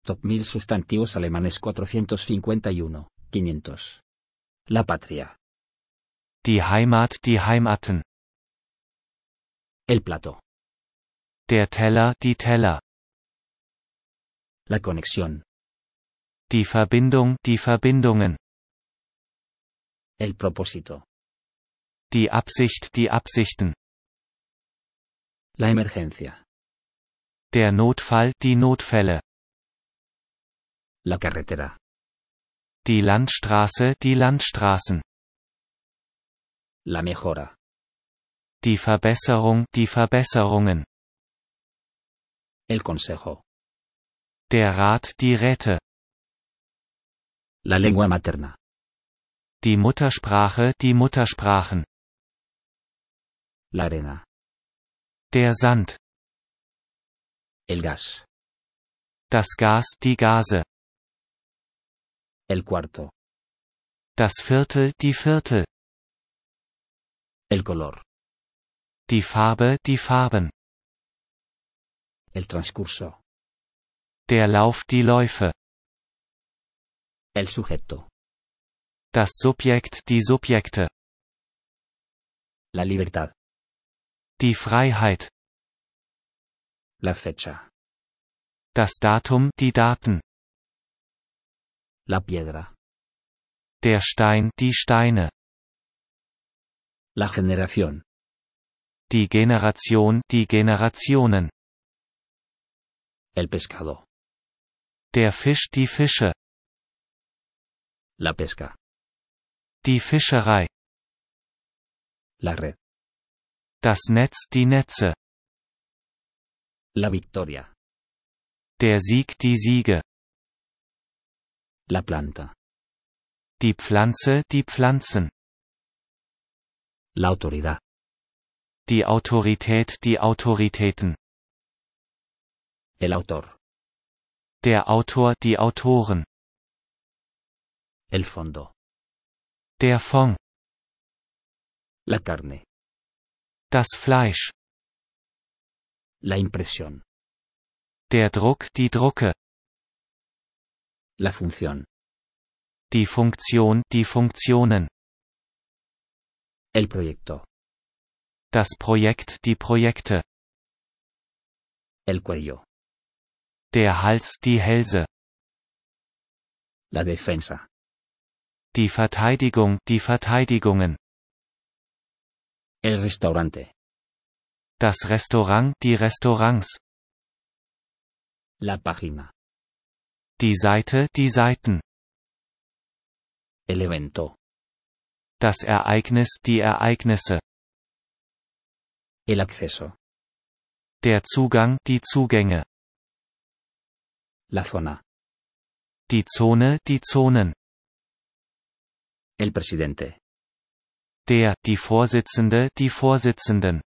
Top 1000 sustantivos alemanes 451, 500. La patria. Die Heimat, die Heimaten. El plato. Der Teller, die Teller. La conexión. Die Verbindung, die Verbindungen. El propósito. Die Absicht, die Absichten. La emergencia. Der Notfall, die Notfälle. La carretera. Die Landstraße, die Landstraßen. La mejora. Die Verbesserung, die Verbesserungen. El consejo. Der Rat, die Räte. La lengua materna. Die Muttersprache, die Muttersprachen. La arena. Der Sand. El gas. Das Gas, die Gase. El cuarto. Das Viertel, die Viertel. El color. Die Farbe, die Farben. El transcurso. Der Lauf, die Läufe. El sujeto. Das Subjekt, die Subjekte. La libertad. Die Freiheit. La fecha. Das Datum, die Daten. La piedra. Der Stein, die Steine. La generación. Die Generation, die Generationen. El pescado. Der Fisch, die Fische. La pesca. Die Fischerei. La red. Das Netz, die Netze. La victoria. Der Sieg, die Siege. La planta. Die Pflanze, die Pflanzen. La autoridad. Die Autorität, die Autoritäten. El autor. Der Autor, die Autoren. El fondo. Der Fond. La carne. Das Fleisch. La impresión. Der Druck, die Drucke. La función. Die Funktion, die Funktionen. El proyecto. Das Projekt, die Projekte. El cuello. Der Hals, die Hälse. La defensa. Die Verteidigung, die Verteidigungen. El restaurante. Das Restaurant, die Restaurants. La página. Die Seite, die Seiten. El evento. Das Ereignis, die Ereignisse. El acceso. Der Zugang, die Zugänge. La zona. Die Zone, die Zonen. El presidente. Der, die Vorsitzende, die Vorsitzenden.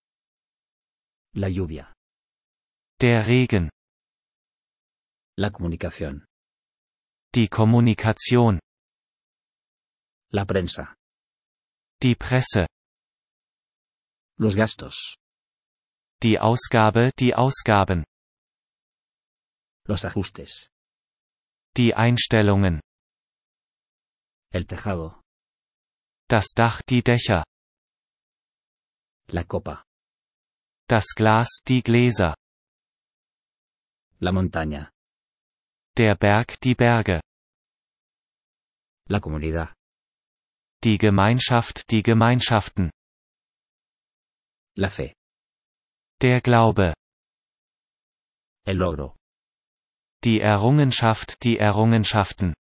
La lluvia. Der Regen. La comunicación. Die Kommunikation. La prensa. Die Presse. Los gastos. Die Ausgabe, die Ausgaben. Los ajustes. Die Einstellungen. El tejado. Das Dach, die Dächer. La copa. Das Glas, die Gläser. La montaña. Der Berg, die Berge. La comunidad. Die Gemeinschaft, die Gemeinschaften. La fe. Der Glaube. El logro. Die Errungenschaft, die Errungenschaften.